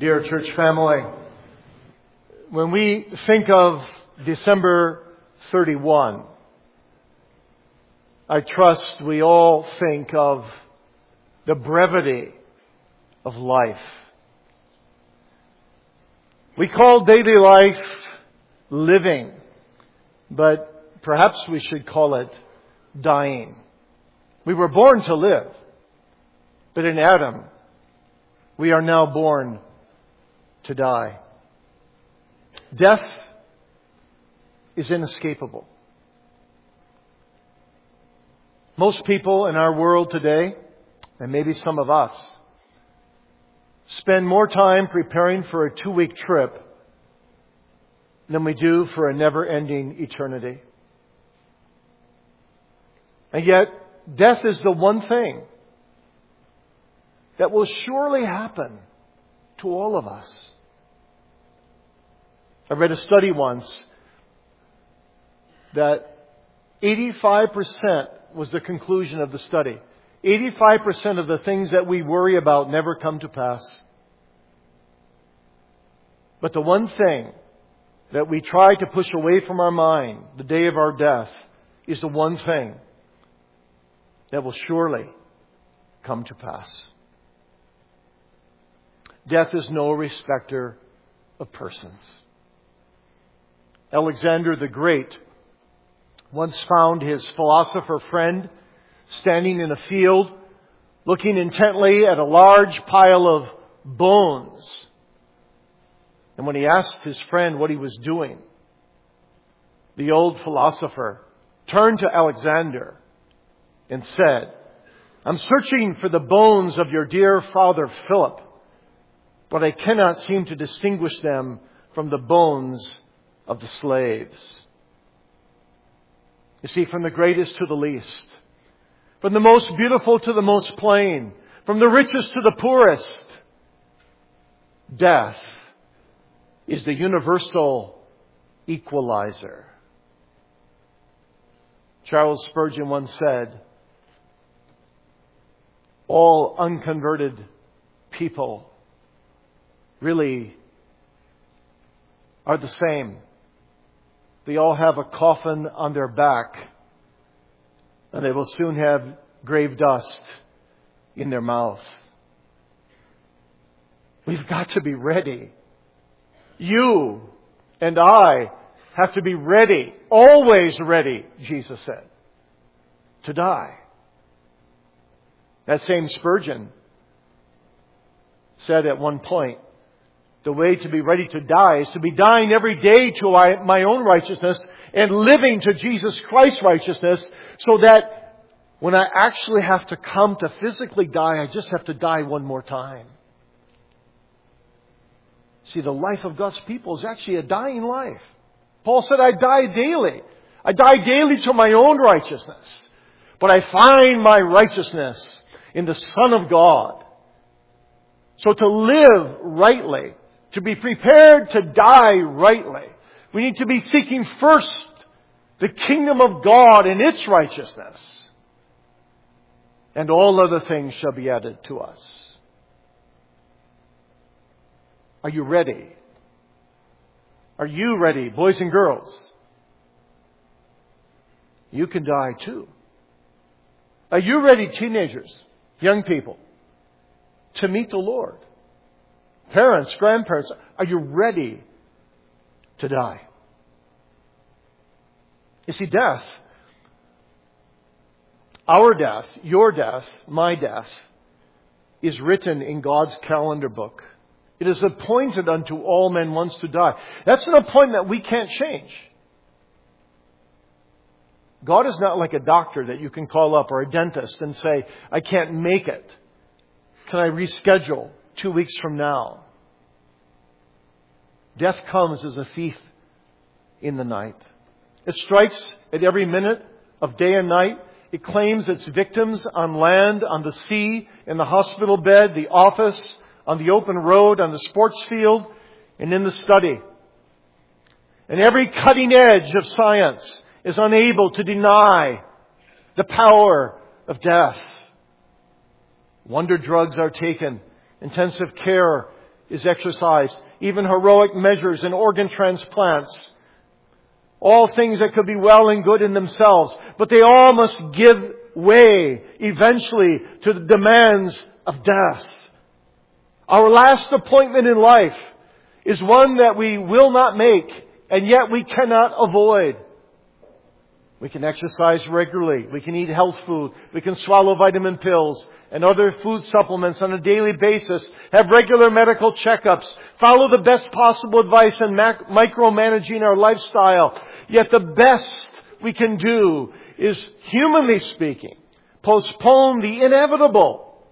Dear church family, when we think of December 31, I trust we all think of the brevity of life. We call daily life living, but perhaps we should call it dying. We were born to live, but in Adam, we are now born to die. Death is inescapable. Most people in our world today, and maybe some of us, spend more time preparing for a 2-week trip than we do for a never-ending eternity. And yet, death is the one thing that will surely happen to all of us. I read a study once that 85% was the conclusion of the study. 85% of the things that we worry about never come to pass. But the one thing that we try to push away from our mind the day of our death is the one thing that will surely come to pass. Death is no respecter of persons. Alexander the Great once found his philosopher friend standing in a field, looking intently at a large pile of bones. And when he asked his friend what he was doing, the old philosopher turned to Alexander and said, "I'm searching for the bones of your dear father Philip, but I cannot seem to distinguish them from the bones of the slaves." You see, from the greatest to the least, from the most beautiful to the most plain, from the richest to the poorest, death is the universal equalizer. Charles Spurgeon once said, all unconverted people really are the same. They all have a coffin on their back, and they will soon have grave dust in their mouth. We've got to be ready. You and I have to be ready, always ready, Jesus said, to die. That same Spurgeon said at one point, the way to be ready to die is to be dying every day to my own righteousness and living to Jesus Christ's righteousness, so that when I actually have to come to physically die, I just have to die one more time. See, the life of God's people is actually a dying life. Paul said, I die daily. I die daily to my own righteousness. But I find my righteousness in the Son of God. So to live rightly, to be prepared to die rightly, we need to be seeking first the kingdom of God and its righteousness. And all other things shall be added to us. Are you ready? Are you ready, boys and girls? You can die too. Are you ready, teenagers, young people, to meet the Lord? Parents, grandparents, are you ready to die? You see, death, our death, your death, my death, is written in God's calendar book. It is appointed unto all men once to die. That's an appointment we can't change. God is not like a doctor that you can call up, or a dentist and say, I can't make it. Can I reschedule 2 weeks from now? Death comes as a thief in the night. It strikes at every minute of day and night. It claims its victims on land, on the sea, in the hospital bed, the office, on the open road, on the sports field, and in the study. And every cutting edge of science is unable to deny the power of death. Wonder drugs are taken. Intensive care is exercised. Even heroic measures and organ transplants. All things that could be well and good in themselves. But they all must give way eventually to the demands of death. Our last appointment in life is one that we will not make, and yet we cannot avoid. We can exercise regularly. We can eat health food. We can swallow vitamin pills and other food supplements on a daily basis. Have regular medical checkups. Follow the best possible advice in micromanaging our lifestyle. Yet the best we can do is, humanly speaking, postpone the inevitable.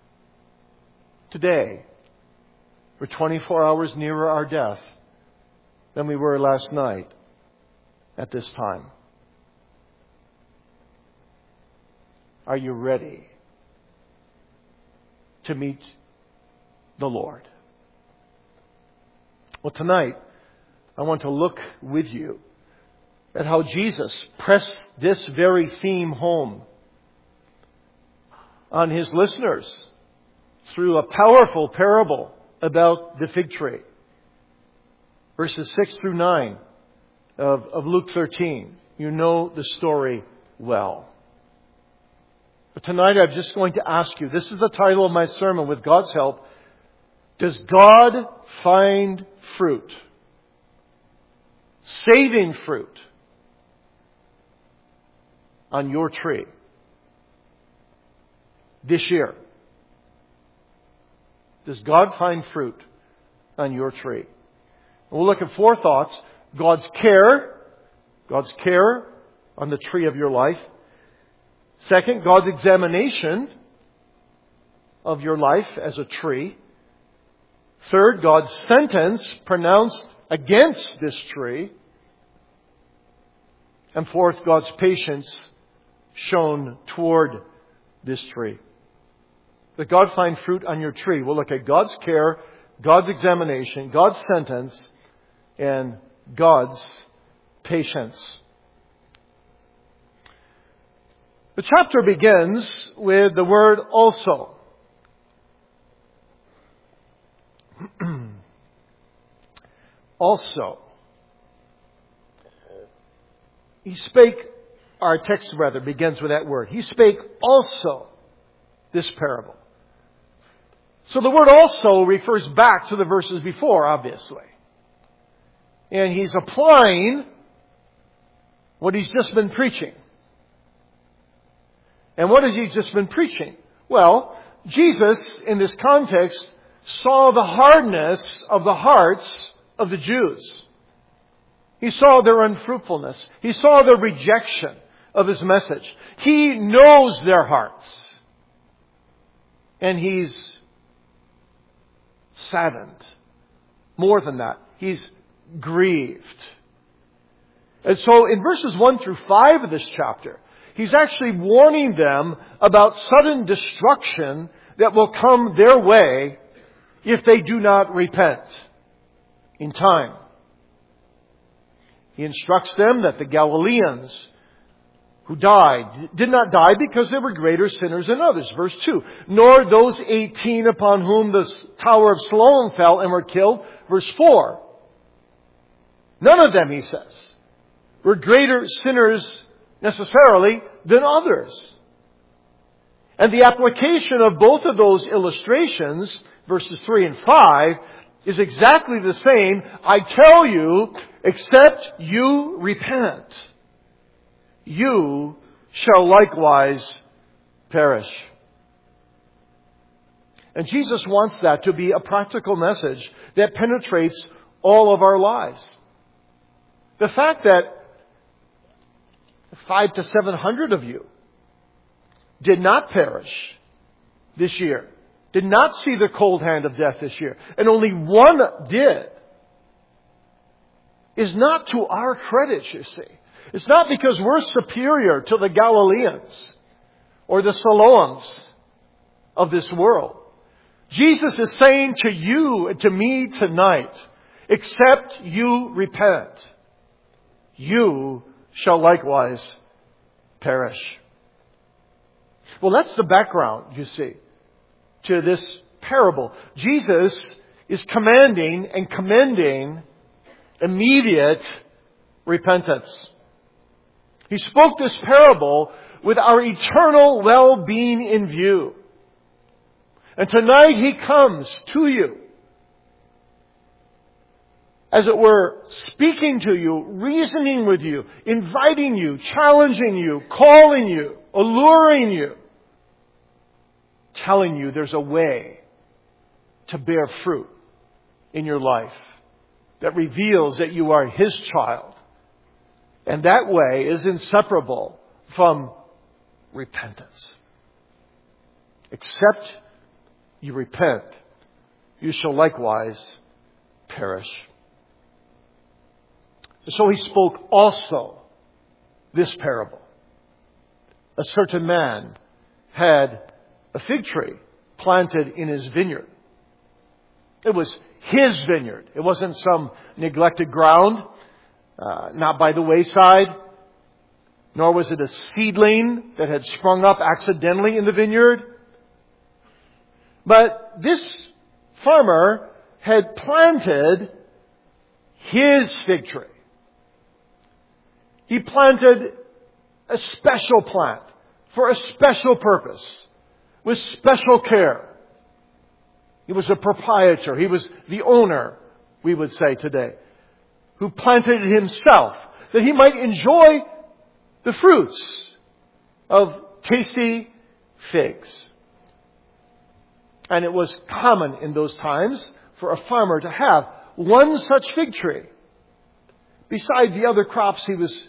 Today, we're 24 hours nearer our death than we were last night at this time. Are you ready to meet the Lord? Well, tonight, I want to look with you at how Jesus pressed this very theme home on His listeners through a powerful parable about the fig tree. Verses 6 through 9 of Luke 13. You know the story well. But tonight I'm just going to ask you, this is the title of my sermon, with God's help. Does God find fruit? Saving fruit on your tree this year? Does God find fruit on your tree? We'll look at 4 thoughts. God's care on the tree of your life. Second, God's examination of your life as a tree. Third, God's sentence pronounced against this tree. And fourth, God's patience shown toward this tree. Does God find fruit on your tree? We'll look at God's care, God's examination, God's sentence, and God's patience. The chapter begins with the word also. Also. Our text begins with that word. He spake also this parable. So the word also refers back to the verses before, obviously. And He's applying what He's just been preaching. And what has He just been preaching? Well, Jesus, in this context, saw the hardness of the hearts of the Jews. He saw their unfruitfulness. He saw their rejection of His message. He knows their hearts. And He's saddened. More than that, He's grieved. And so in verses 1 through 5 of this chapter, He's actually warning them about sudden destruction that will come their way if they do not repent in time. He instructs them that the Galileans who died did not die because they were greater sinners than others. Verse 2. Nor those 18 upon whom the Tower of Siloam fell and were killed. Verse 4. None of them, he says, were greater sinners necessarily than others. And the application of both of those illustrations, verses 3 and 5, is exactly the same. I tell you, except you repent, you shall likewise perish. And Jesus wants that to be a practical message that penetrates all of our lives. The fact that 500 to 700 of you did not perish this year, did not see the cold hand of death this year, and only one did, is not to our credit, you see. It's not because we're superior to the Galileans or the Siloams of this world. Jesus is saying to you and to me tonight, except you repent, you shall likewise perish. Well, that's the background, you see, to this parable. Jesus is commanding and commending immediate repentance. He spoke this parable with our eternal well-being in view. And tonight He comes to you, as it were, speaking to you, reasoning with you, inviting you, challenging you, calling you, alluring you, telling you there's a way to bear fruit in your life that reveals that you are His child. And that way is inseparable from repentance. Except you repent, you shall likewise perish. So He spoke also this parable. A certain man had a fig tree planted in his vineyard. It was his vineyard. It wasn't some neglected ground, not by the wayside, nor was it a seedling that had sprung up accidentally in the vineyard. But this farmer had planted his fig tree. He planted a special plant for a special purpose, with special care. He was a proprietor. He was the owner, we would say today, who planted it himself, that he might enjoy the fruits of tasty figs. And it was common in those times for a farmer to have one such fig tree. Beside the other crops he was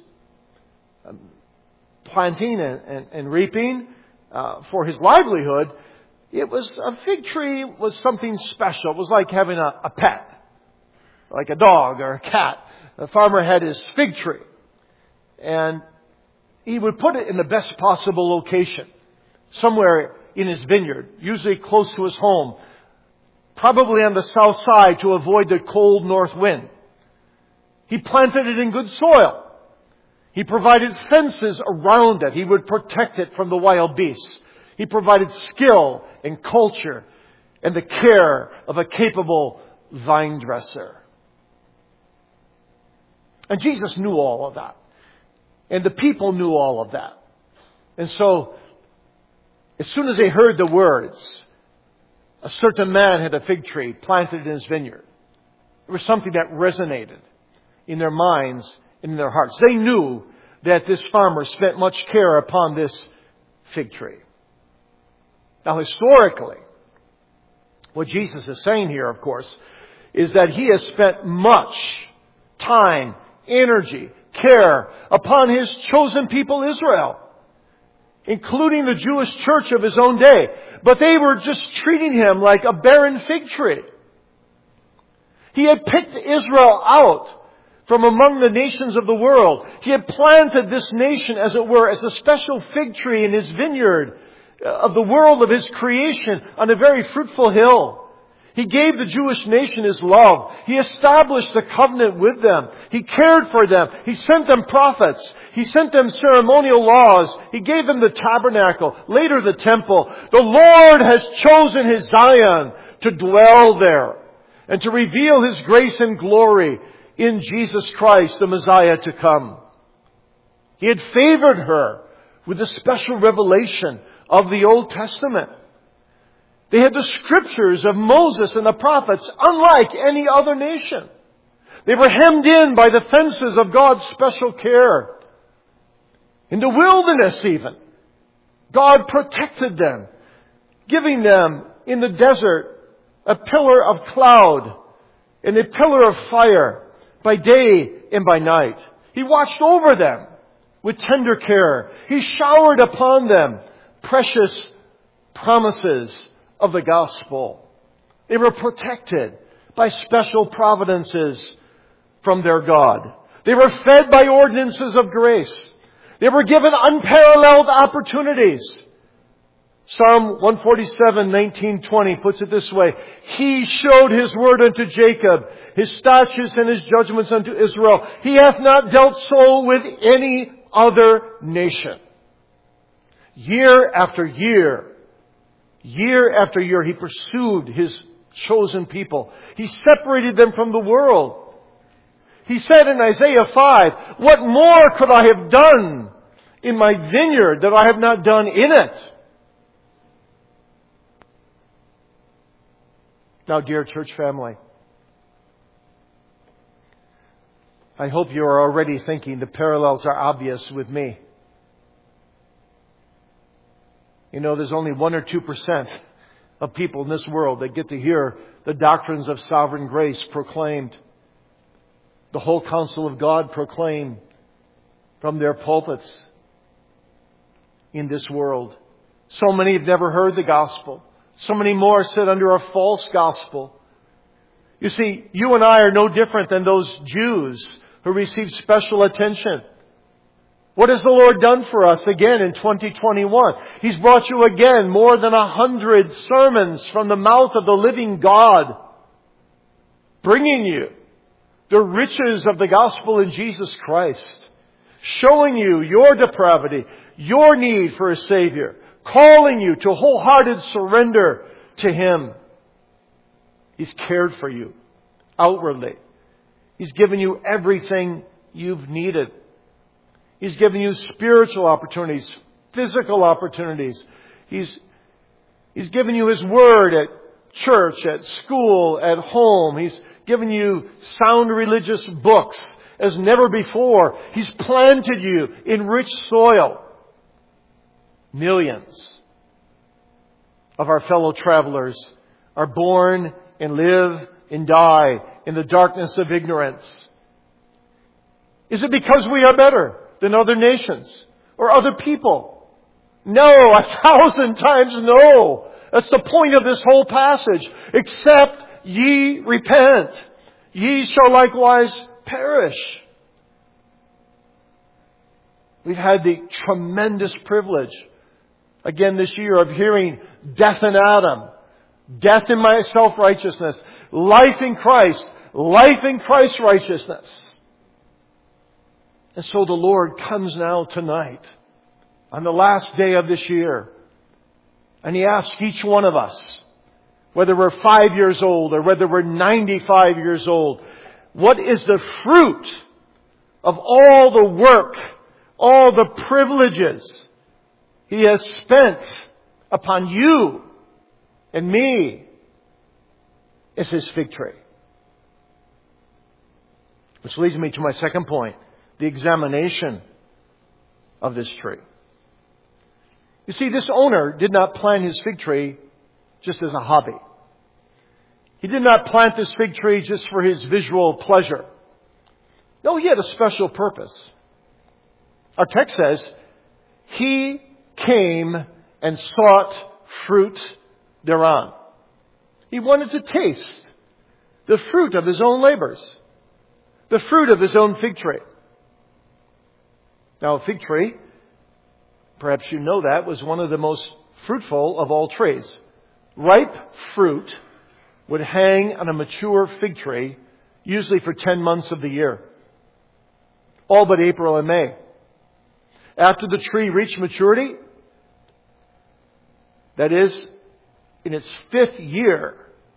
planting and reaping for his livelihood, a fig tree was something special. It was like having a pet, like a dog or a cat. The farmer had his fig tree, and he would put it in the best possible location, somewhere in his vineyard, usually close to his home, probably on the south side to avoid the cold north wind. He planted it in good soil. He provided fences around it. He would protect it from the wild beasts. He provided skill and culture and the care of a capable vine dresser. And Jesus knew all of that. And the people knew all of that. And so, as soon as they heard the words, a certain man had a fig tree planted in his vineyard, it was something that resonated in their minds and in their hearts. They knew that this farmer spent much care upon this fig tree. Now, historically, what Jesus is saying here, of course, is that He has spent much time, energy, care upon His chosen people Israel, including the Jewish church of His own day. But they were just treating Him like a barren fig tree. He had picked Israel out from among the nations of the world. He had planted this nation, as it were, as a special fig tree in His vineyard of the world of His creation on a very fruitful hill. He gave the Jewish nation His love. He established a covenant with them. He cared for them. He sent them prophets. He sent them ceremonial laws. He gave them the tabernacle, later the temple. The Lord has chosen His Zion to dwell there and to reveal His grace and glory in Jesus Christ, the Messiah to come. He had favored her with a special revelation of the Old Testament. They had the scriptures of Moses and the prophets, unlike any other nation. They were hemmed in by the fences of God's special care. In the wilderness even, God protected them, giving them in the desert a pillar of cloud and a pillar of fire by day and by night. He watched over them with tender care. He showered upon them precious promises of the gospel. They were protected by special providences from their God. They were fed by ordinances of grace. They were given unparalleled opportunities. Psalm 147, 19-20 puts it this way. He showed His word unto Jacob, His statutes and His judgments unto Israel. He hath not dealt so with any other nation. Year after year, He pursued His chosen people. He separated them from the world. He said in Isaiah 5, "What more could I have done in my vineyard that I have not done in it?" Now, dear church family, I hope you are already thinking the parallels are obvious with me. You know, there's only 1 or 2% of people in this world that get to hear the doctrines of sovereign grace proclaimed. The whole counsel of God proclaimed from their pulpits in this world. So many have never heard the gospel. So many more sit under a false gospel. You see, you and I are no different than those Jews who received special attention. What has the Lord done for us again in 2021? He's brought you again more than 100 sermons from the mouth of the living God, bringing you the riches of the gospel in Jesus Christ, showing you your depravity, your need for a Savior, calling you to wholehearted surrender to Him. He's cared for you outwardly. He's given you everything you've needed. He's given you spiritual opportunities, physical opportunities. He's given you His Word at church, at school, at home. He's given you sound religious books as never before. He's planted you in rich soil. Millions of our fellow travelers are born and live and die in the darkness of ignorance. Is it because we are better than other nations or other people? No, 1,000 times no. That's the point of this whole passage. Except ye repent, ye shall likewise perish. We've had the tremendous privilege again this year of hearing death in Adam, death in my self-righteousness, life in Christ, life in Christ's righteousness. And so the Lord comes now tonight on the last day of this year, and He asks each one of us, whether we're 5 years old or whether we're 95 years old, what is the fruit of all the work, all the privileges He has spent upon you and me? Is His fig tree. Which leads me to my second point, the examination of this tree. You see, this owner did not plant his fig tree just as a hobby. He did not plant this fig tree just for his visual pleasure. No, he had a special purpose. Our text says, he came and sought fruit thereon. He wanted to taste the fruit of his own labors, the fruit of his own fig tree. Now, a fig tree, perhaps you know that, was one of the most fruitful of all trees. Ripe fruit would hang on a mature fig tree, usually for 10 months of the year. All but April and May. After the tree reached maturity, that is, in its 5th year,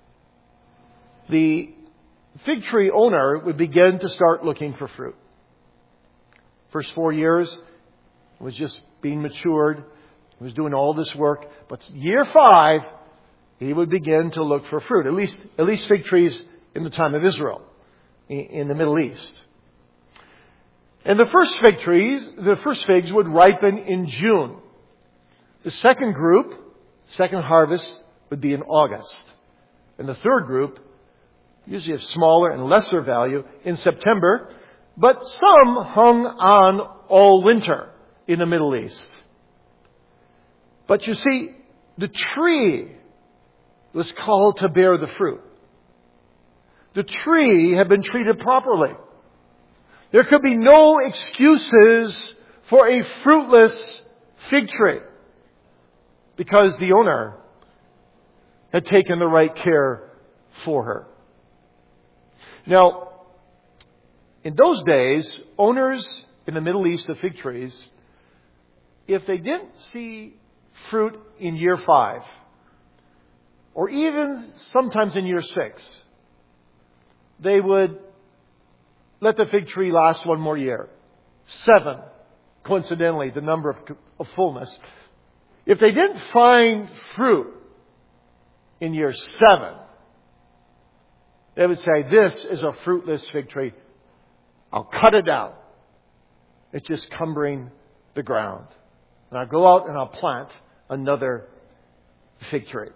the fig tree owner would begin to start looking for fruit. First 4 years, it was just being matured. He was doing all this work. But year 5, he would begin to look for fruit. At least fig trees in the time of Israel, in the Middle East. And the first figs would ripen in June. The second group, second harvest, would be in August. And the third group, usually of smaller and lesser value, in September. But some hung on all winter in the Middle East. But you see, the tree was called to bear the fruit. The tree had been treated properly. There could be no excuses for a fruitless fig tree because the owner had taken the right care for her. Now, in those days, owners in the Middle East of fig trees, if they didn't see fruit in year 5, or even sometimes in year 6, they would let the fig tree last one more year. 7, coincidentally, the number of fullness. If they didn't find fruit in year 7, they would say, this is a fruitless fig tree. I'll cut it down. It's just cumbering the ground. And I'll go out and I'll plant another fig tree.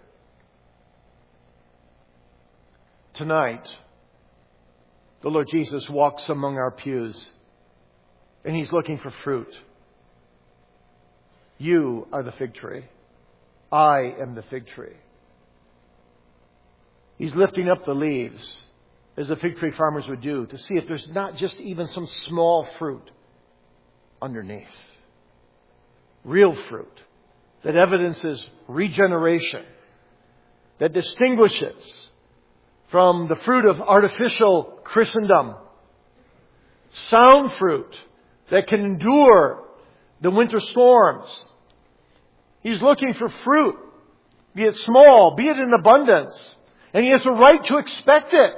Tonight, the Lord Jesus walks among our pews and He's looking for fruit. You are the fig tree. I am the fig tree. He's lifting up the leaves, as the fig tree farmers would do, to see if there's not just even some small fruit underneath. Real fruit that evidences regeneration, that distinguishes from the fruit of artificial Christendom. Sound fruit that can endure the winter storms. He's looking for fruit, be it small, be it in abundance. And He has a right to expect it.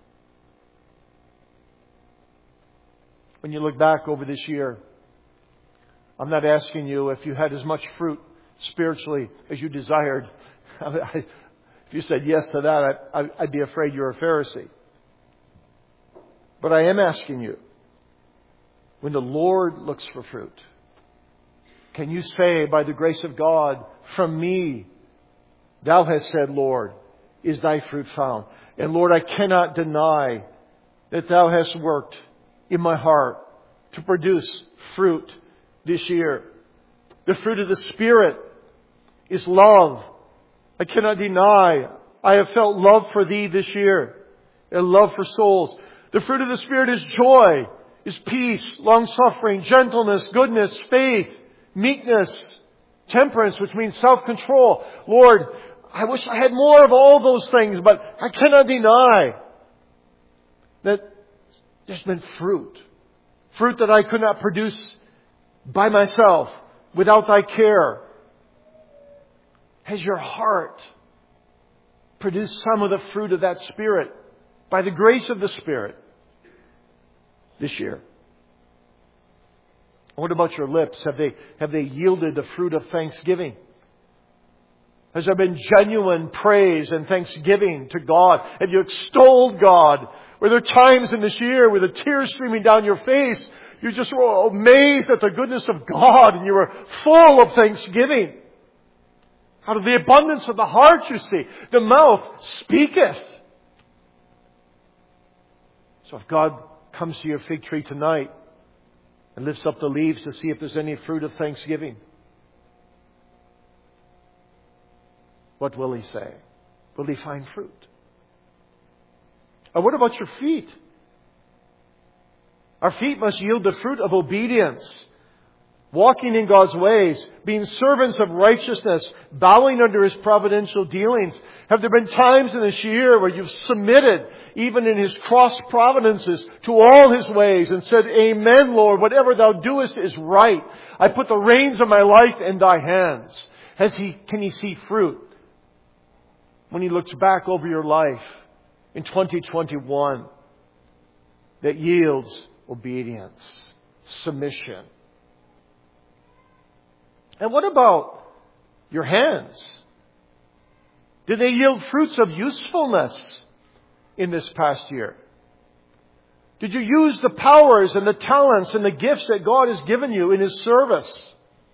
When you look back over this year, I'm not asking you if you had as much fruit spiritually as you desired. If you said yes to that, I'd be afraid you're a Pharisee. But I am asking you, when the Lord looks for fruit, can you say, by the grace of God, from me, Thou hast said, Lord, is Thy fruit found? And Lord, I cannot deny that Thou hast worked in my heart to produce fruit this year. The fruit of the Spirit is love. I cannot deny I have felt love for Thee this year and love for souls. The fruit of the Spirit is joy, is peace, long-suffering, gentleness, goodness, faith, meekness, temperance, which means self-control. Lord, I wish I had more of all those things, but I cannot deny that there's been fruit. Fruit that I could not produce by myself, without Thy care. Has your heart produced some of the fruit of that Spirit by the grace of the Spirit this year? What about your lips? Have they yielded the fruit of thanksgiving? Has there been genuine praise and thanksgiving to God? Have you extolled God? Were there times in this year with the tears streaming down your face, you just were amazed at the goodness of God and you were full of thanksgiving? Out of the abundance of the heart, you see, the mouth speaketh. So if God comes to your fig tree tonight and lifts up the leaves to see if there's any fruit of thanksgiving, what will He say? Will He find fruit? And what about your feet? Our feet must yield the fruit of obedience, walking in God's ways, being servants of righteousness, bowing under His providential dealings. Have there been times in this year where you've submitted, even in His cross providences, to all His ways and said, Amen, Lord, whatever Thou doest is right. I put the reins of my life in Thy hands. Can He see fruit when He looks back over your life in 2021 that yields obedience, submission? And what about your hands? Did they yield fruits of usefulness in this past year? Did you use the powers and the talents and the gifts that God has given you in His service?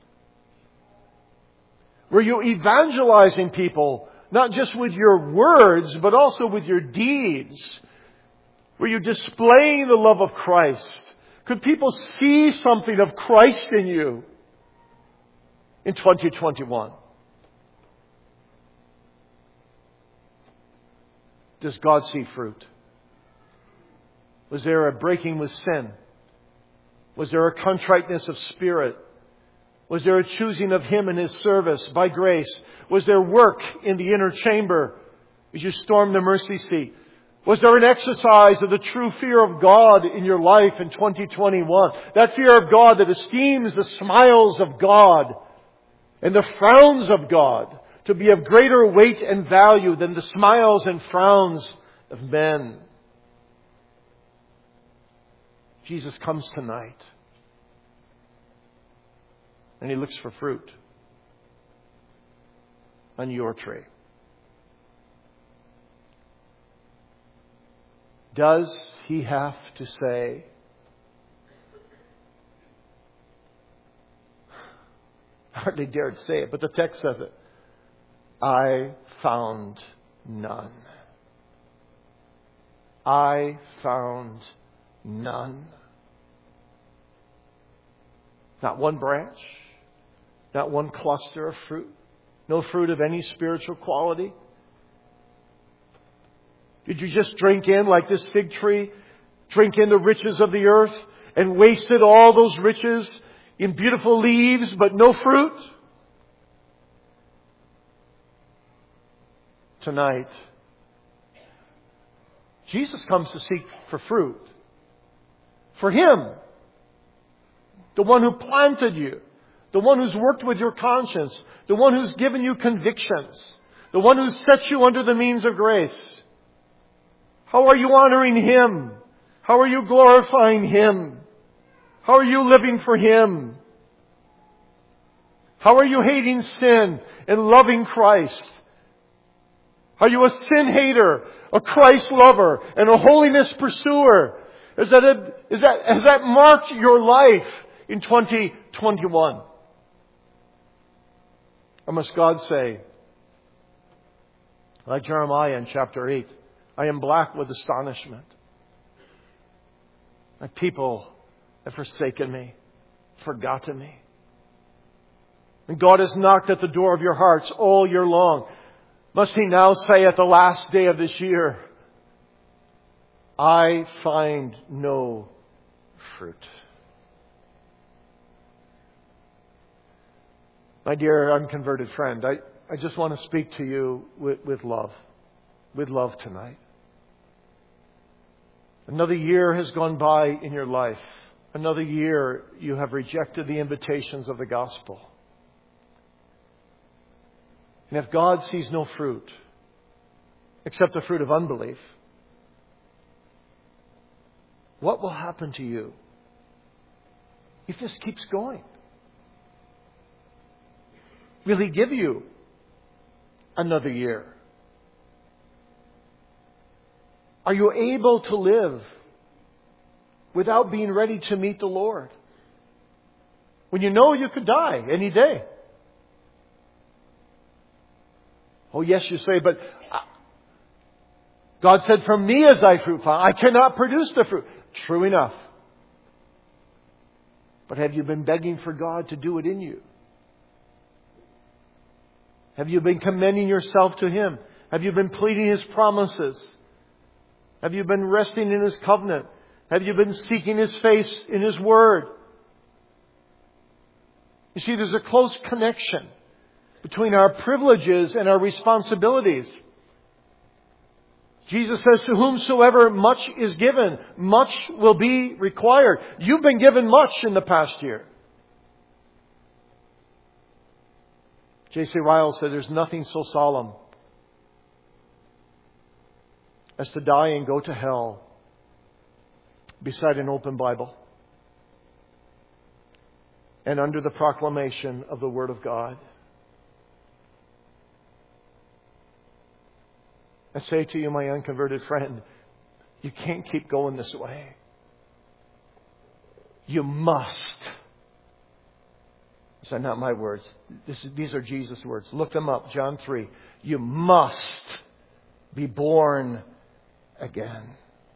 Were you evangelizing people, not just with your words, but also with your deeds? Were you displaying the love of Christ? Could people see something of Christ in you in 2021? Does God see fruit? Was there a breaking with sin? Was there a contriteness of spirit? Was there a choosing of Him and His service by grace? Was there work in the inner chamber as you stormed the mercy seat? Was there an exercise of the true fear of God in your life in 2021? That fear of God that esteems the smiles of God and the frowns of God, to be of greater weight and value than the smiles and frowns of men. Jesus comes tonight, and He looks for fruit on your tree. Does He have to say, I hardly dared say it, but the text says it, I found none. I found none. Not one branch, not one cluster of fruit, no fruit of any spiritual quality. Did you just drink in, like this fig tree, drink in the riches of the earth and wasted all those riches in beautiful leaves but no fruit? Tonight, Jesus comes to seek for fruit. For Him, the one who planted you, the one who's worked with your conscience, the one who's given you convictions, the one who's set you under the means of grace. How are you honoring Him? How are you glorifying Him? How are you living for Him? How are you hating sin and loving Christ? Are you a sin hater, a Christ lover, and a holiness pursuer? Has that marked your life in 2021? Or must God say, like Jeremiah in chapter 8, I am black with astonishment. My people have forsaken me, forgotten me. And God has knocked at the door of your hearts all year long. Must He now say at the last day of this year, I find no fruit? My dear unconverted friend, I just want to speak to you with love. With love tonight. Another year has gone by in your life. Another year you have rejected the invitations of the gospel. And if God sees no fruit, except the fruit of unbelief, what will happen to you if this keeps going? Will He give you another year? Are you able to live without being ready to meet the Lord? When you know you could die any day. Oh yes, you say, but God said, from me is thy fruit found. I cannot produce the fruit. True enough. But have you been begging for God to do it in you? Have you been commending yourself to Him? Have you been pleading His promises? Have you been resting in His covenant? Have you been seeking His face in His Word? You see, there's a close connection between our privileges and our responsibilities. Jesus says, to whomsoever much is given, much will be required. You've been given much in the past year. J.C. Ryle said, there's nothing so solemn as to die and go to hell beside an open Bible and under the proclamation of the Word of God. I say to you, my unconverted friend, you can't keep going this way. You must. These are not my words. These are Jesus' words. Look them up. John 3. You must be born again.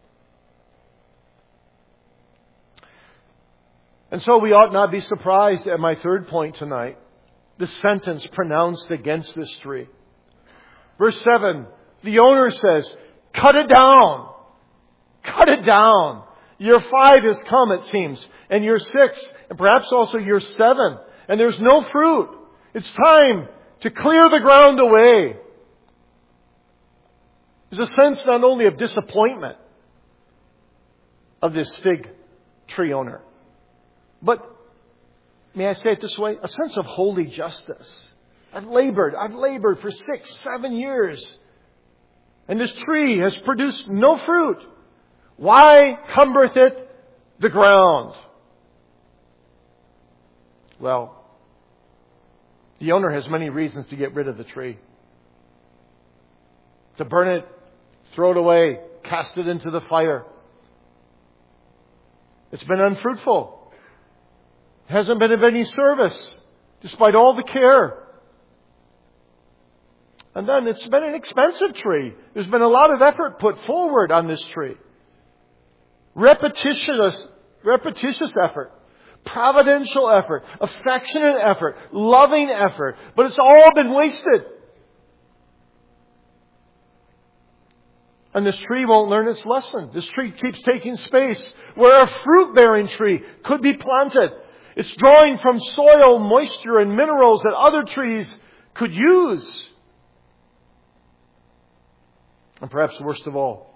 And so we ought not be surprised at my third point tonight. The sentence pronounced against this tree. Verse 7. The owner says, cut it down. Cut it down. Year 5 has come, it seems. And year 6, and perhaps also year 7. And there's no fruit. It's time to clear the ground away. There's a sense not only of disappointment of this fig tree owner, but, may I say it this way, a sense of holy justice. I've labored for 6, 7 years. And this tree has produced no fruit. Why cumbereth it the ground? Well, the owner has many reasons to get rid of the tree. To burn it, throw it away, cast it into the fire. It's been unfruitful. It hasn't been of any service, despite all the care. And then it's been an expensive tree. There's been a lot of effort put forward on this tree. Repetitious effort. Providential effort. Affectionate effort. Loving effort. But it's all been wasted. And this tree won't learn its lesson. This tree keeps taking space where a fruit-bearing tree could be planted. It's drawing from soil moisture and minerals that other trees could use. And perhaps worst of all,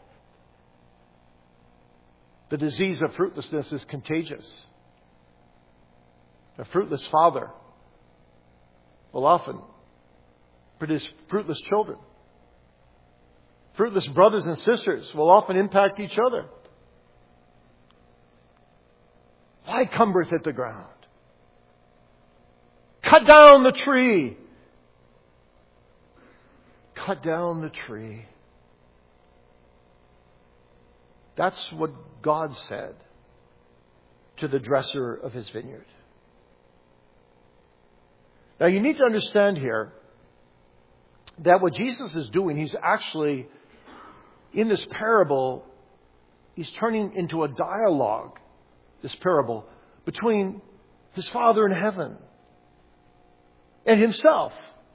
the disease of fruitlessness is contagious. A fruitless father will often produce fruitless children. Fruitless brothers and sisters will often impact each other. Why cumbereth it the ground? Cut down the tree. Cut down the tree. That's what God said to the dresser of His vineyard. Now you need to understand here that what Jesus is doing, He's actually, in this parable, He's turning into a dialogue, this parable, between His Father in heaven and Himself,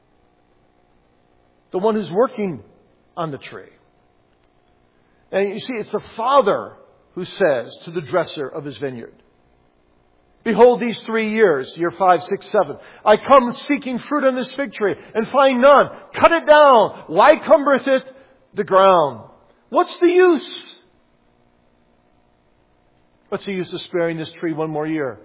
the one who's working on the tree. And you see, it's the Father who says to the dresser of His vineyard, behold, these 3 years, year 5, 6, 7, I come seeking fruit on this fig tree and find none. Cut it down. Why cumbereth it the ground? What's the use? What's the use of sparing this tree one more year?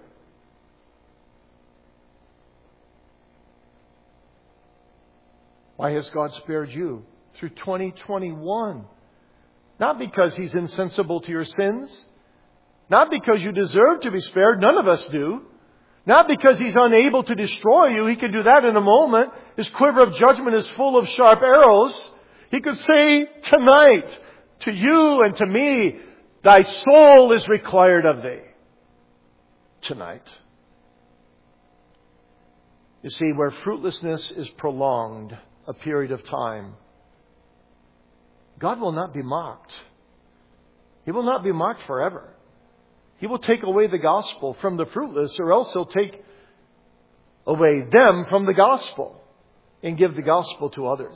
Why has God spared you through 2021? Not because He's insensible to your sins. Not because you deserve to be spared. None of us do. Not because He's unable to destroy you. He can do that in a moment. His quiver of judgment is full of sharp arrows. He could say tonight to you and to me, thy soul is required of thee. Tonight. You see, where fruitlessness is prolonged a period of time, God will not be mocked. He will not be mocked forever. He will take away the gospel from the fruitless, or else He'll take away them from the gospel and give the gospel to others.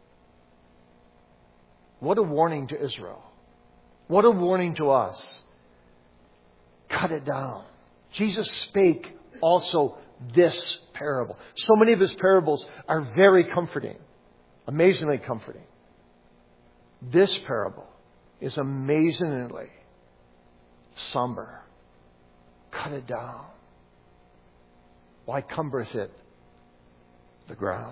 What a warning to Israel. What a warning to us. Cut it down. Jesus spake also this parable. So many of His parables are very comforting. Amazingly comforting. This parable is amazingly somber. Cut it down. Why cumbereth it the ground?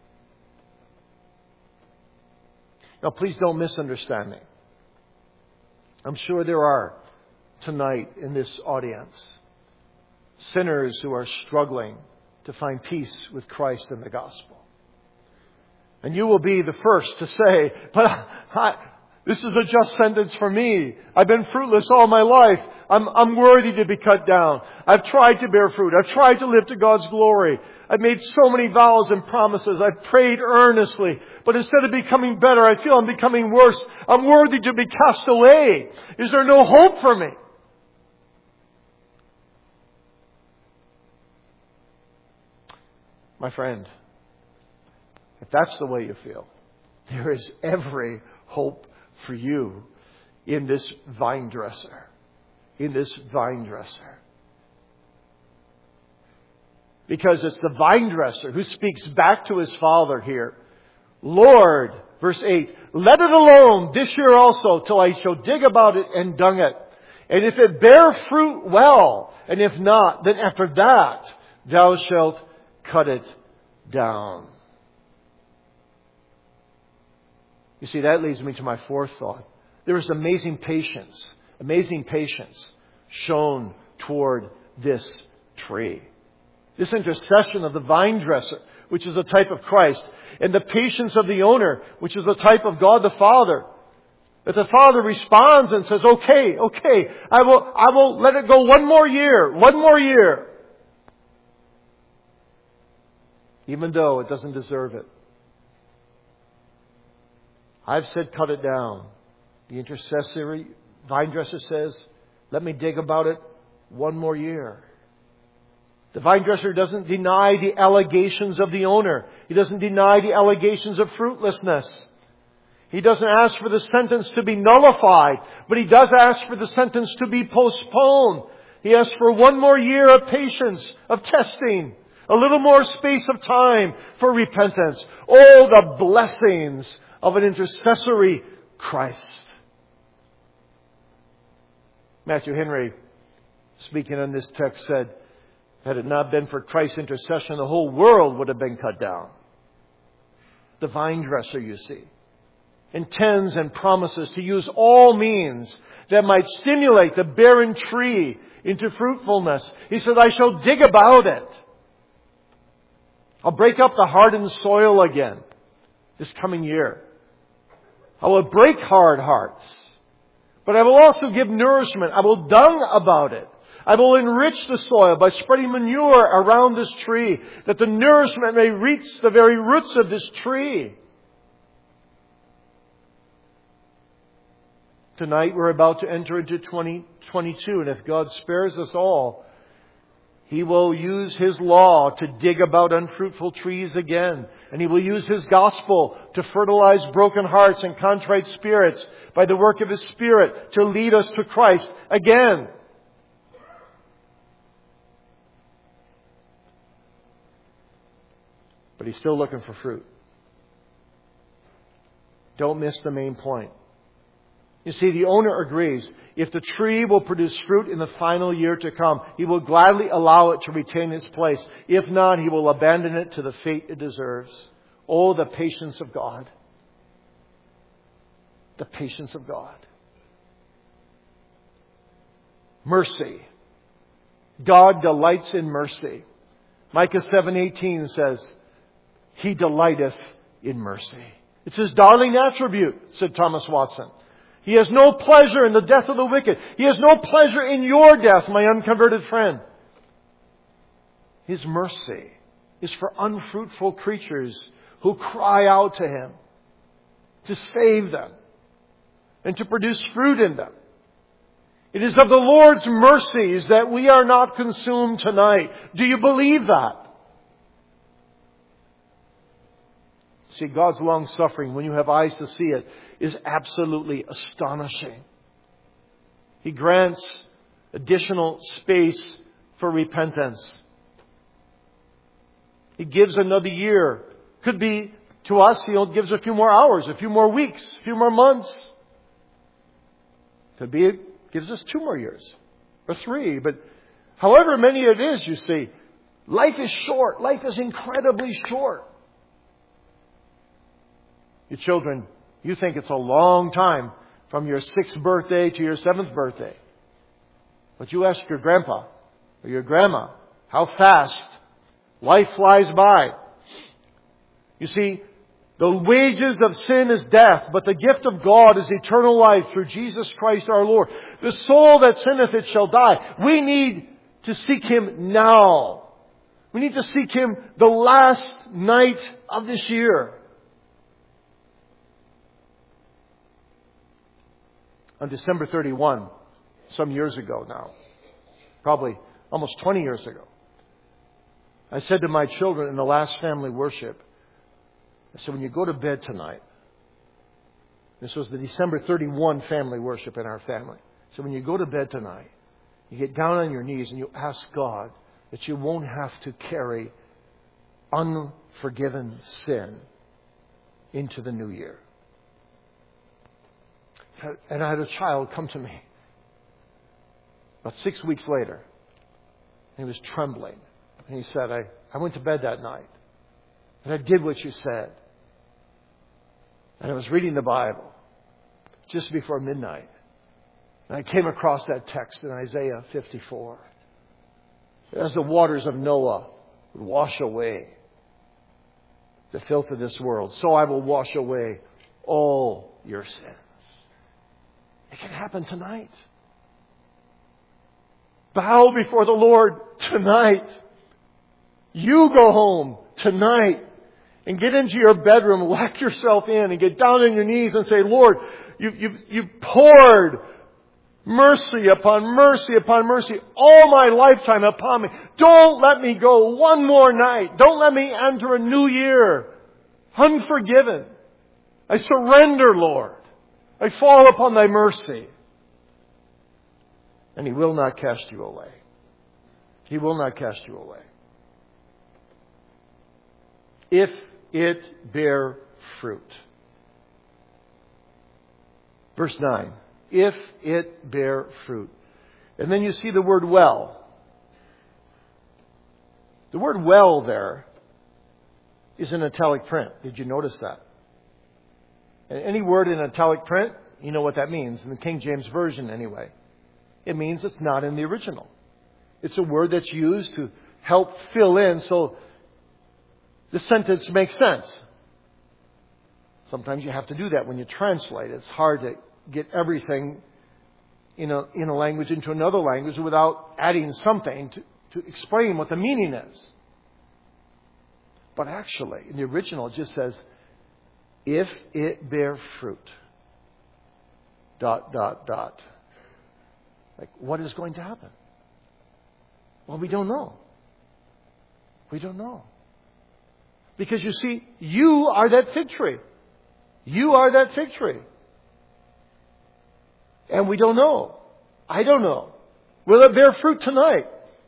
Now please don't misunderstand me. I'm sure there are tonight in this audience sinners who are struggling to find peace with Christ and the gospel. And you will be the first to say, but this is a just sentence for me. I've been fruitless all my life. I'm worthy to be cut down. I've tried to bear fruit. I've tried to live to God's glory. I've made so many vows and promises. I've prayed earnestly. But instead of becoming better, I feel I'm becoming worse. I'm worthy to be cast away. Is there no hope for me? My friend, if that's the way you feel, there is every hope for you in this vine dresser. In this vine dresser. Because it's the vine dresser who speaks back to his Father here. Lord, verse 8, let it alone this year also till I shall dig about it and dung it. And if it bear fruit, well. And if not, then after that thou shalt cut it down. You see, that leads me to my fourth thought. There is amazing patience shown toward this tree. This intercession of the vine dresser, which is a type of Christ, and the patience of the owner, which is a type of God the Father. That the Father responds and says, okay, I will let it go one more year. Even though it doesn't deserve it. I've said cut it down. The intercessory vine dresser says, let me dig about it one more year. The vine dresser doesn't deny the allegations of the owner. He doesn't deny the allegations of fruitlessness. He doesn't ask for the sentence to be nullified, but he does ask for the sentence to be postponed. He asks for one more year of patience, of testing, a little more space of time for repentance. Oh, the blessings of an intercessory Christ. Matthew Henry, speaking on this text, said, had it not been for Christ's intercession, the whole world would have been cut down. The vine dresser, you see, intends and promises to use all means that might stimulate the barren tree into fruitfulness. He said, I shall dig about it. I'll break up the hardened soil again this coming year. I will break hard hearts. But I will also give nourishment. I will dung about it. I will enrich the soil by spreading manure around this tree, that the nourishment may reach the very roots of this tree. Tonight we're about to enter into 2022, and if God spares us all, He will use His law to dig about unfruitful trees again. And He will use His gospel to fertilize broken hearts and contrite spirits by the work of His Spirit to lead us to Christ again. But He's still looking for fruit. Don't miss the main point. You see, the owner agrees. If the tree will produce fruit in the final year to come, He will gladly allow it to retain its place. If not, He will abandon it to the fate it deserves. Oh, the patience of God. The patience of God. Mercy. God delights in mercy. Micah 7:18 says, He delighteth in mercy. It's His darling attribute, said Thomas Watson. He has no pleasure in the death of the wicked. He has no pleasure in your death, my unconverted friend. His mercy is for unfruitful creatures who cry out to Him to save them and to produce fruit in them. It is of the Lord's mercies that we are not consumed tonight. Do you believe that? See, God's long suffering, when you have eyes to see it, is absolutely astonishing. He grants additional space for repentance. He gives another year. Could be to us, He gives a few more hours, a few more weeks, a few more months. Could be it gives us 2 more years or 3. But however many it is, you see, life is short. Life is incredibly short. Your children, you think it's a long time from your 6th birthday to your 7th birthday. But you ask your grandpa or your grandma how fast life flies by. You see, the wages of sin is death, but the gift of God is eternal life through Jesus Christ our Lord. The soul that sinneth, it shall die. We need to seek Him now. We need to seek Him the last night of this year. On December 31, some years ago now, probably almost 20 years ago, I said to my children in the last family worship, I said, when you go to bed tonight, this was the December 31 family worship in our family. So when you go to bed tonight, you get down on your knees and you ask God that you won't have to carry unforgiven sin into the new year. And I had a child come to me about 6 weeks later. And he was trembling. And he said, I went to bed that night. And I did what you said. And I was reading the Bible just before midnight. And I came across that text in Isaiah 54. As the waters of Noah would wash away the filth of this world, so I will wash away all your sins. It can happen tonight. Bow before the Lord tonight. You go home tonight and get into your bedroom, lock yourself in and get down on your knees and say, Lord, you've poured mercy upon mercy upon mercy all my lifetime upon me. Don't let me go one more night. Don't let me enter a new year unforgiven. I surrender, Lord. I fall upon thy mercy. And He will not cast you away. He will not cast you away. If it bear fruit. Verse 9. If it bear fruit. And then you see the word well. The word well there is in italic print. Did you notice that? And any word in italic print, you know what that means. In the King James Version anyway. It means it's not in the original. It's a word that's used to help fill in so the sentence makes sense. Sometimes you have to do that when you translate. It's hard to get everything in a language into another language without adding something to explain what the meaning is. But actually, in the original, it just says, if it bear fruit, ... Like, what is going to happen? Well, we don't know. We don't know. Because you see, you are that fig tree. You are that fig tree. And we don't know. I don't know. Will it bear fruit tonight?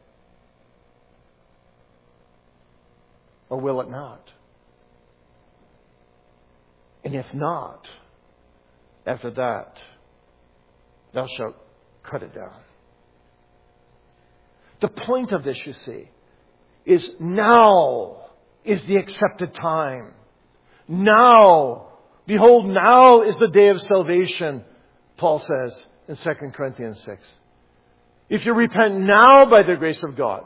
Or will it not? And if not, after that, thou shalt cut it down. The point of this, you see, is now is the accepted time. Now, behold, now is the day of salvation, Paul says in 2 Corinthians 6. If you repent now by the grace of God,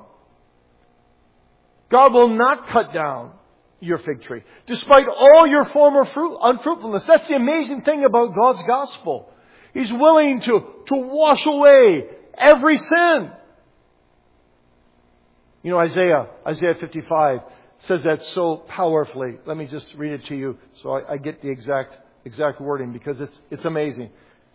God will not cut down your fig tree, despite all your former unfruitfulness. That's the amazing thing about God's gospel. He's willing to wash away every sin. You know, Isaiah 55 says that so powerfully. Let me just read it to you so I get the exact wording, because it's amazing.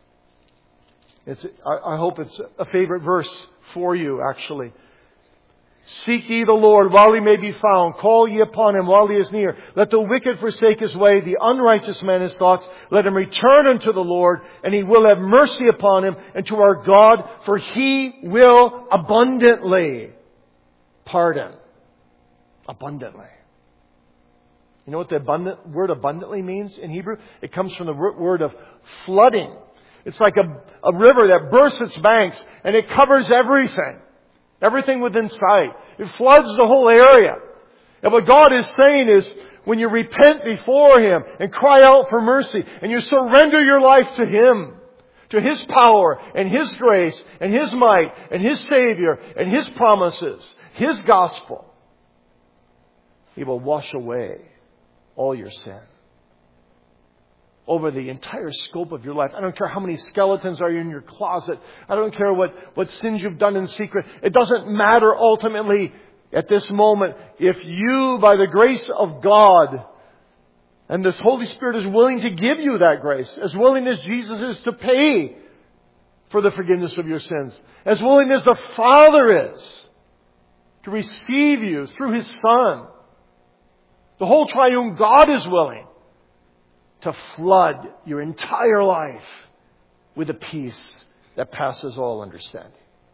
I hope it's a favorite verse for you, actually. Seek ye the Lord while He may be found. Call ye upon Him while He is near. Let the wicked forsake his way, the unrighteous man his thoughts. Let him return unto the Lord, and He will have mercy upon him, and to our God, for He will abundantly pardon. Abundantly. You know what the word abundantly means in Hebrew? It comes from the word of flooding. It's like a river that bursts its banks, and it covers everything. Everything within sight. It floods the whole area. And what God is saying is, when you repent before Him and cry out for mercy, and you surrender your life to Him, to His power and His grace and His might and His Savior and His promises, His gospel, He will wash away all your sin. Over the entire scope of your life. I don't care how many skeletons are in your closet. I don't care what sins you've done in secret. It doesn't matter ultimately at this moment. If you, by the grace of God, and this Holy Spirit is willing to give you that grace, as willing as Jesus is to pay for the forgiveness of your sins, as willing as the Father is to receive you through His Son, the whole triune God is willing to flood your entire life with a peace that passes all understanding.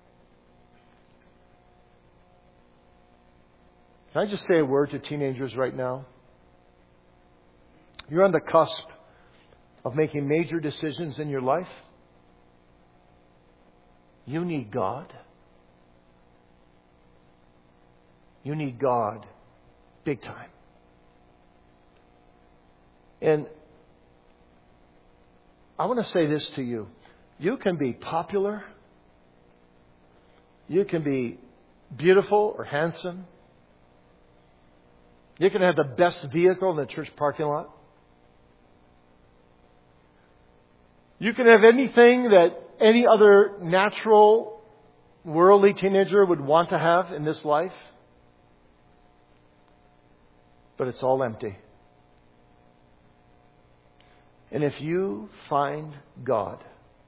Can I just say a word to teenagers right now? You're on the cusp of making major decisions in your life. You need God. You need God big time. And I want to say this to you. You can be popular. You can be beautiful or handsome. You can have the best vehicle in the church parking lot. You can have anything that any other natural, worldly teenager would want to have in this life. But it's all empty. And if you find God,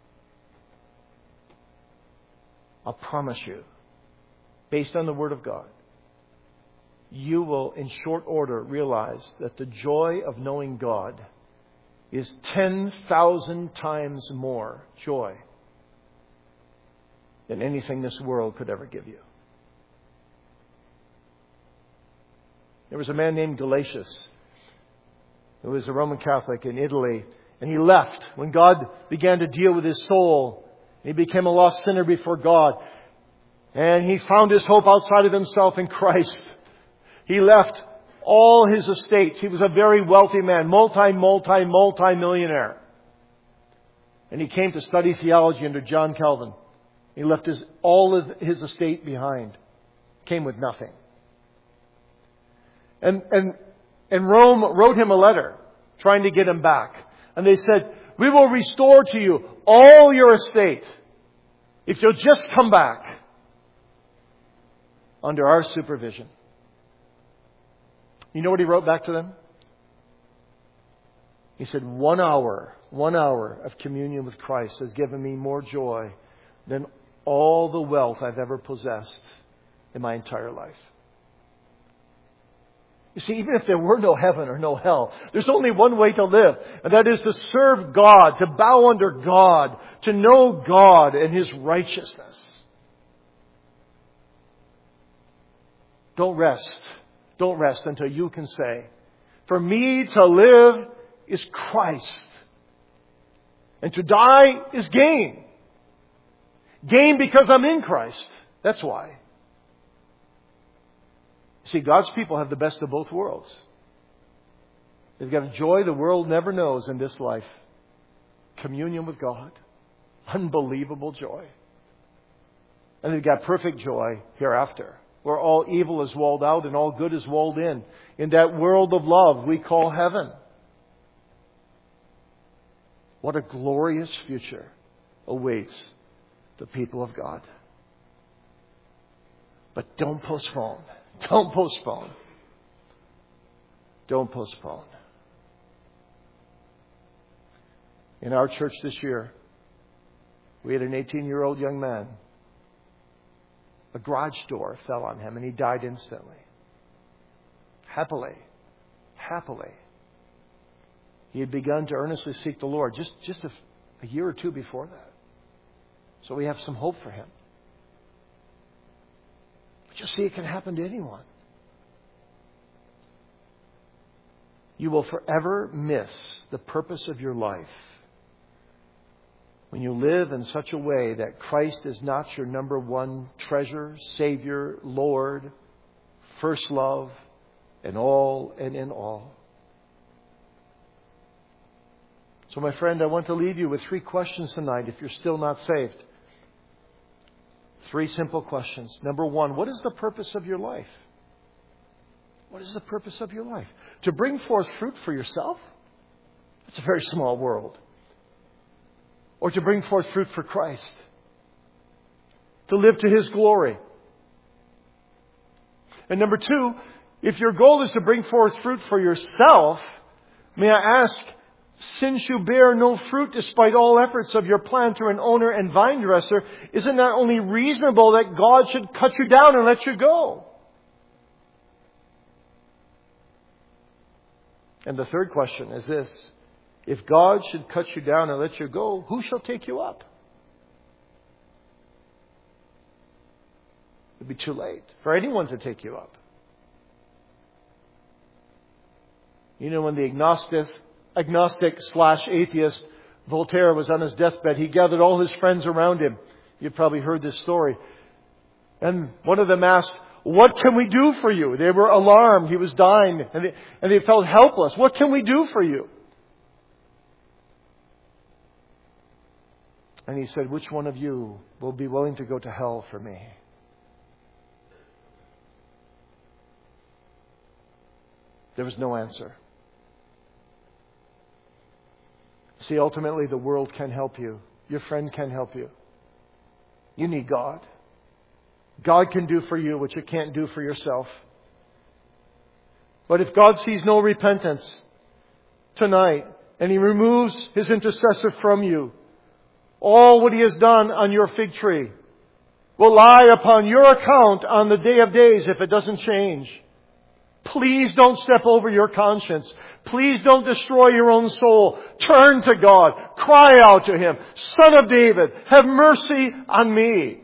I'll promise you, based on the Word of God, you will in short order realize that the joy of knowing God is 10,000 times more joy than anything this world could ever give you. There was a man named Galatius who was a Roman Catholic in Italy, and he left when God began to deal with his soul. He became a lost sinner before God, and he found his hope outside of himself in Christ. He left all his estates. He was a very wealthy man, multi-millionaire. And he came to study theology under John Calvin. He left all of his estate behind. Came with nothing. And Rome wrote him a letter trying to get him back. And they said, we will restore to you all your estate if you'll just come back under our supervision. You know what he wrote back to them? He said, 1 hour of communion with Christ has given me more joy than all the wealth I've ever possessed in my entire life. You see, even if there were no heaven or no hell, there's only one way to live, and that is to serve God, to bow under God, to know God and His righteousness. Don't rest until you can say, for me to live is Christ, and to die is gain. Gain because I'm in Christ. That's why. See, God's people have the best of both worlds. They've got a joy the world never knows in this life. Communion with God. Unbelievable joy. And they've got perfect joy hereafter, where all evil is walled out and all good is walled in that world of love we call heaven. What a glorious future awaits the people of God. But don't postpone. Don't postpone. Don't postpone. In our church this year, we had an 18-year-old young man. A garage door fell on him and he died instantly. Happily. He had begun to earnestly seek the Lord just a year or two before that. So we have some hope for him. But you see, it can happen to anyone. You will forever miss the purpose of your life when you live in such a way that Christ is not your number one treasure, Savior, Lord, first love, and all and in all. So my friend, I want to leave you with 3 questions tonight if you're still not saved. 3 simple questions. Number 1, what is the purpose of your life? What is the purpose of your life? To bring forth fruit for yourself? It's a very small world. Or to bring forth fruit for Christ? To live to His glory? And number 2, if your goal is to bring forth fruit for yourself, may I ask, since you bear no fruit despite all efforts of your planter and owner and vine dresser, is it not only reasonable that God should cut you down and let you go? And the third question is this: if God should cut you down and let you go, who shall take you up? It would be too late for anyone to take you up. You know, when the agnostic/atheist Voltaire was on his deathbed, he gathered all his friends around him. You've probably heard this story. And one of them asked, "What can we do for you?" They were alarmed. He was dying, and they felt helpless. What can we do for you? And He said, which one of you will be willing to go to hell for me? There was no answer. See, ultimately the world can help you. Your friend can help you. You need God. God can do for you what you can't do for yourself. But if God sees no repentance tonight, and He removes His intercessor from you, all what He has done on your fig tree will lie upon your account on the day of days if it doesn't change. Please don't step over your conscience. Please don't destroy your own soul. Turn to God. Cry out to Him. Son of David, have mercy on me.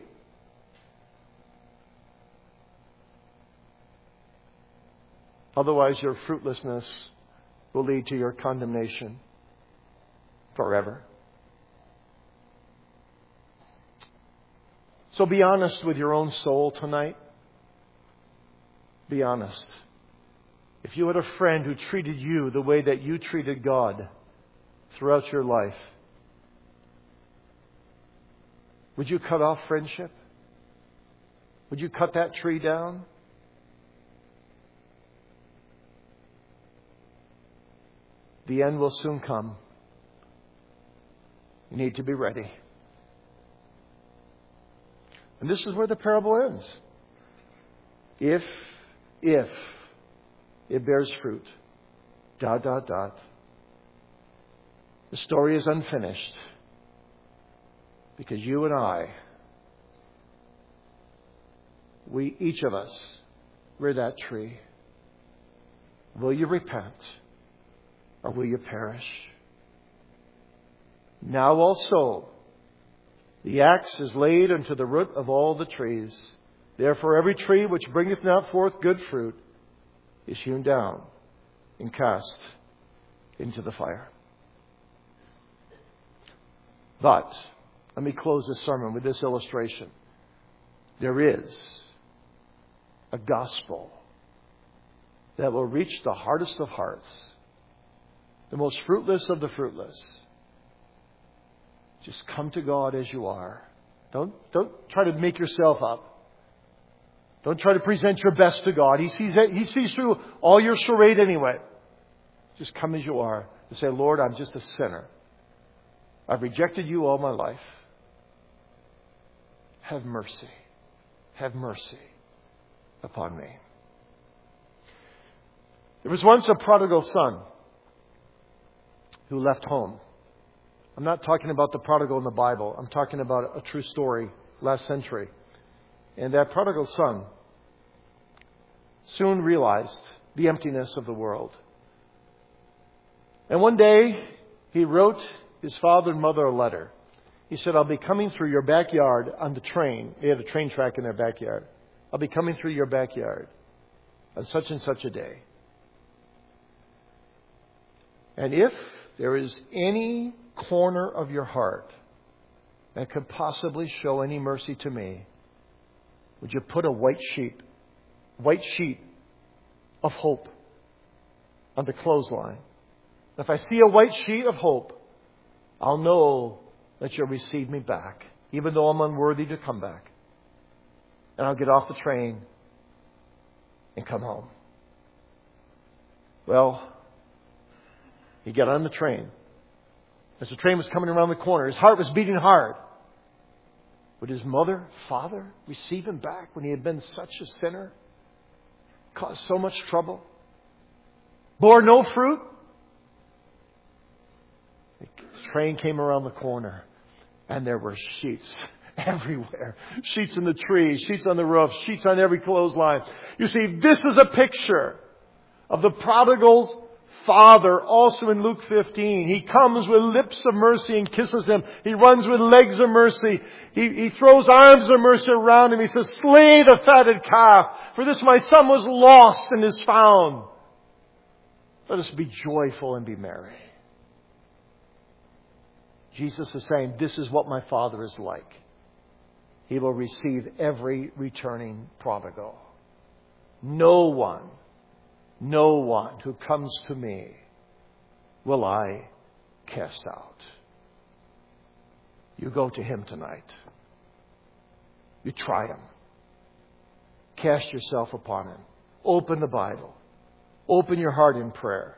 Otherwise, your fruitlessness will lead to your condemnation forever. So be honest with your own soul tonight. Be honest. If you had a friend who treated you the way that you treated God throughout your life, would you cut off friendship? Would you cut that tree down? The end will soon come. You need to be ready. And this is where the parable ends. If it bears fruit. ... The story is unfinished. Because you and I, each of us, we're that tree. Will you repent? Or will you perish? Now also, the axe is laid unto the root of all the trees. Therefore every tree which bringeth not forth good fruit is hewn down and cast into the fire. But, let me close this sermon with this illustration. There is a gospel that will reach the hardest of hearts, the most fruitless of the fruitless. Just come to God as you are. Don't try to make yourself up. Don't try to present your best to God. He sees through all your charade anyway. Just come as you are and say, Lord, I'm just a sinner. I've rejected you all my life. Have mercy. Have mercy upon me. There was once a prodigal son who left home. I'm not talking about the prodigal in the Bible. I'm talking about a true story last century. And that prodigal son soon realized the emptiness of the world. And one day, he wrote his father and mother a letter. He said, I'll be coming through your backyard on the train. They had a train track in their backyard. I'll be coming through your backyard on such and such a day. And if there is any corner of your heart that could possibly show any mercy to me, would you put a white sheet of hope on the clothesline? If I see a white sheet of hope, I'll know that you'll receive me back, even though I'm unworthy to come back. And I'll get off the train and come home. Well, he got on the train. As the train was coming around the corner, his heart was beating hard. Would his mother, father receive him back when he had been such a sinner? Caused so much trouble? Bore no fruit? The train came around the corner and there were sheets everywhere. Sheets in the trees, sheets on the roof, sheets on every clothesline. You see, this is a picture of the prodigal's father, also in Luke 15. He comes with lips of mercy and kisses him. He runs with legs of mercy. He throws arms of mercy around him. He says, slay the fatted calf. For this my son was lost and is found. Let us be joyful and be merry. Jesus is saying, this is what my Father is like. He will receive every returning prodigal. No one who comes to me will I cast out. You go to Him tonight. You try Him. Cast yourself upon Him. Open the Bible. Open your heart in prayer.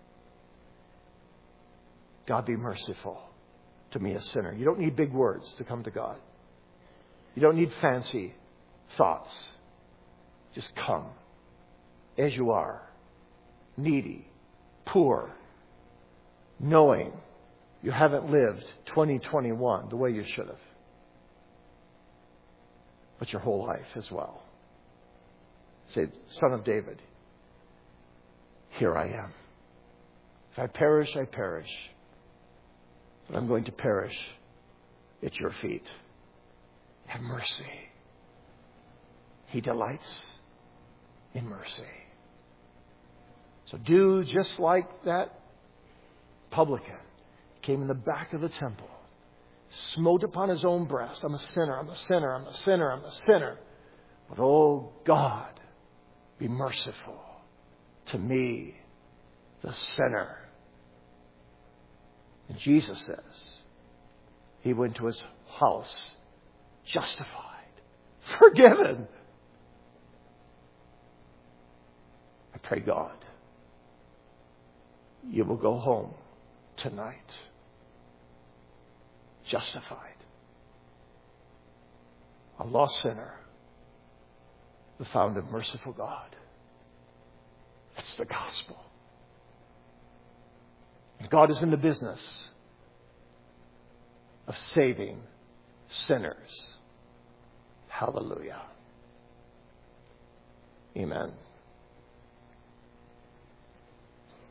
God, be merciful to me, a sinner. You don't need big words to come to God. You don't need fancy thoughts. Just come as you are. Needy, poor, knowing you haven't lived 2021 the way you should have. But your whole life as well. Say, Son of David, here I am. If I perish, I perish. But I'm going to perish at your feet. Have mercy. He delights in mercy. So do just like that publican. Came in the back of the temple. Smote upon his own breast. I'm a sinner, I'm a sinner, I'm a sinner, I'm a sinner. But oh God, be merciful to me, the sinner. And Jesus says, He went to His house justified, forgiven. I pray, God, you will go home tonight justified. A lost sinner, the found of merciful God. That's the gospel. And God is in the business of saving sinners. Hallelujah. Amen.